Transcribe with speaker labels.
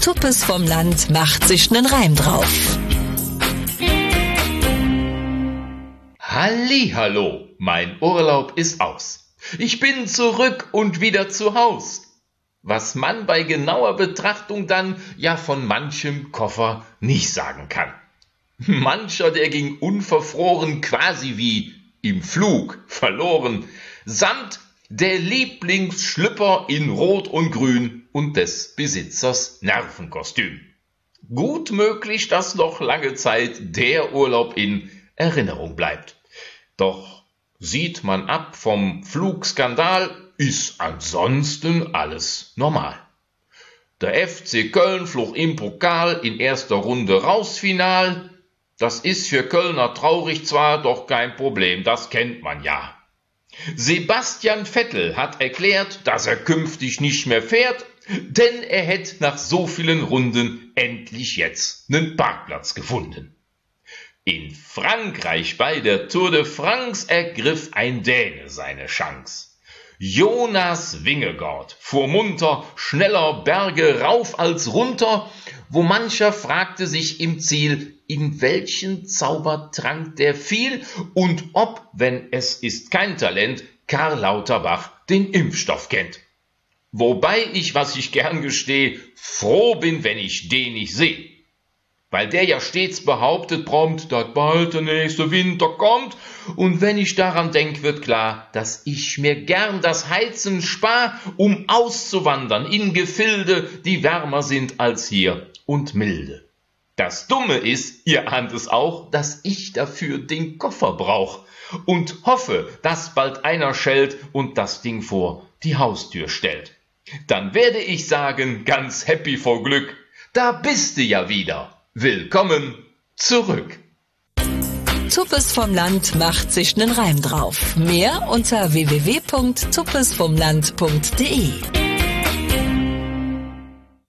Speaker 1: Tuppes vom Land macht sich nen Reim drauf.
Speaker 2: Hallihallo, mein Urlaub ist aus. Ich bin zurück und wieder zu Haus. Was man bei genauer Betrachtung dann ja von manchem Koffer nicht sagen kann. Mancher, der ging unverfroren quasi wie im Flug verloren, samt der Lieblingsschlüpper in Rot und Grün und des Besitzers Nervenkostüm. Gut möglich, dass noch lange Zeit der Urlaub in Erinnerung bleibt. Doch sieht man ab vom Flugskandal, ist ansonsten alles normal. Der FC Köln flog im Pokal in erster Runde raus final. Das ist für Kölner traurig zwar, doch kein Problem, das kennt man ja. Sebastian Vettel hat erklärt, dass er künftig nicht mehr fährt, denn er hätte nach so vielen Runden endlich jetzt einen Parkplatz gefunden. In Frankreich bei der Tour de France ergriff ein Däne seine Chance. Jonas Vingegaard fuhr munter, schneller Berge rauf als runter, wo mancher fragte sich im Ziel, in welchen Zaubertrank der fiel und ob, wenn es ist kein Talent, Karl Lauterbach den Impfstoff kennt. Wobei ich, was ich gern gestehe, froh bin, wenn ich den nicht sehe. Weil der ja stets behauptet prompt, dass bald der nächste Winter kommt. Und wenn ich daran denk, wird klar, dass ich mir gern das Heizen spar, um auszuwandern in Gefilde, die wärmer sind als hier und milde. Das Dumme ist, ihr ahnt es auch, dass ich dafür den Koffer brauch und hoffe, dass bald einer schellt und das Ding vor die Haustür stellt. Dann werde ich sagen, ganz happy vor Glück, da bist du ja wieder. Willkommen zurück.
Speaker 1: Tuppes vom Land macht sich nen Reim drauf. Mehr unter www.tuppesvomland.de.